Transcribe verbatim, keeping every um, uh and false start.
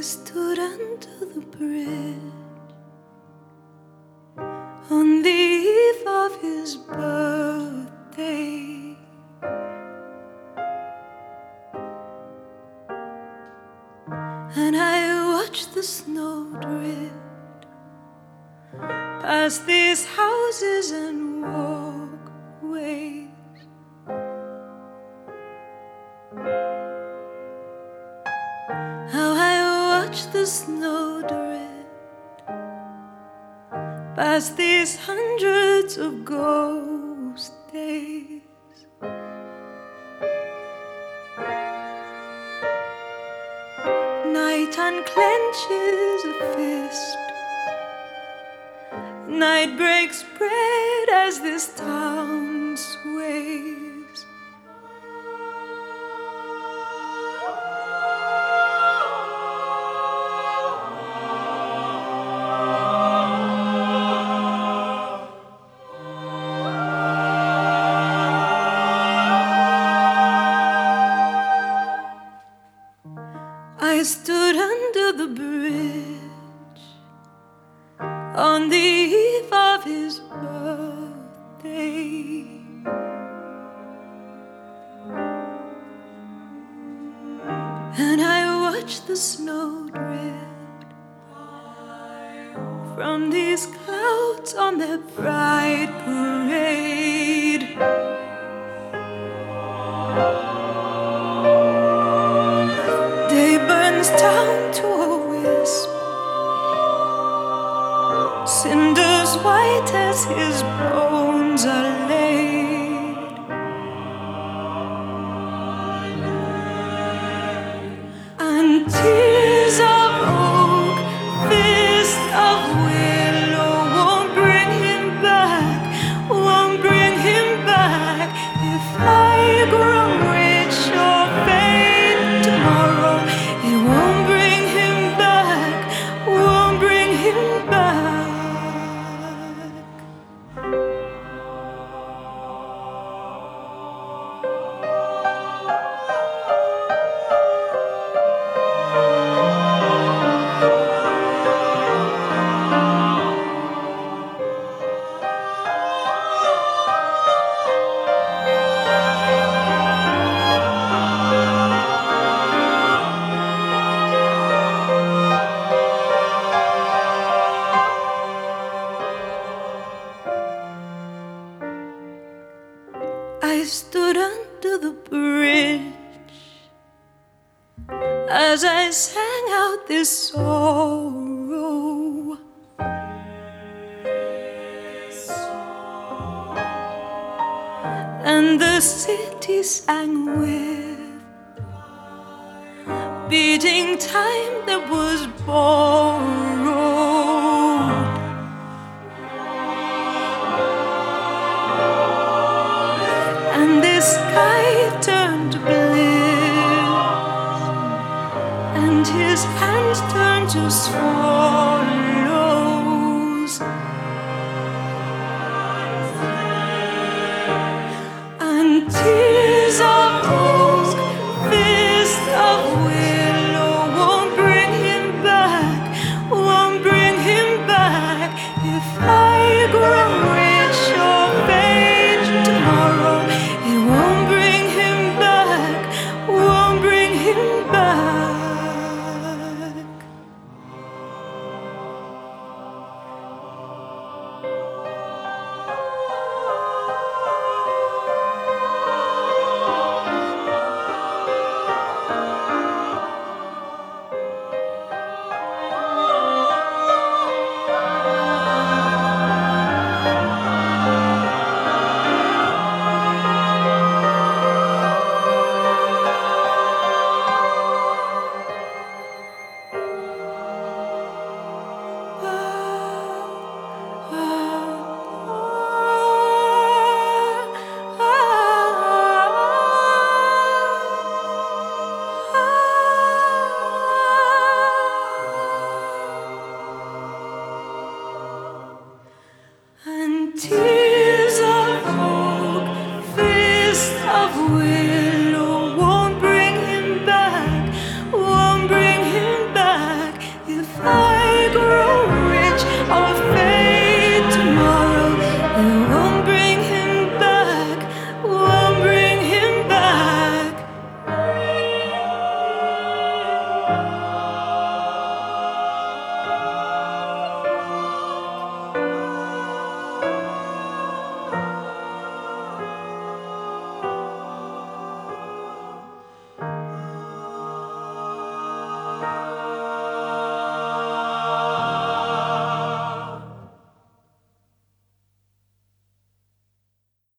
I stood under the bridge on the eve of his birthday. And I watched the snow drift past these houses and walkways. How I watched the snow drift past these hundreds of ghost days. Night unclenches a fist, night breaks bread as this town sways. I stood under the bridge on the eve of his birthday. And I watched the snow drift from these clouds on their bright parade. Day burns down to a wisp, cinders white as his bones are laid. And tears of oak, fists of willow won't bring him back, won't bring him back. If I grow rich or fame tomorrow, it won't bring him back, won't bring him back. I stood under the bridge as I sang out this sorrow. And the city sang with beating time that was borrowed. And the sky turned to bliss, and his hands turned to swallows. And tears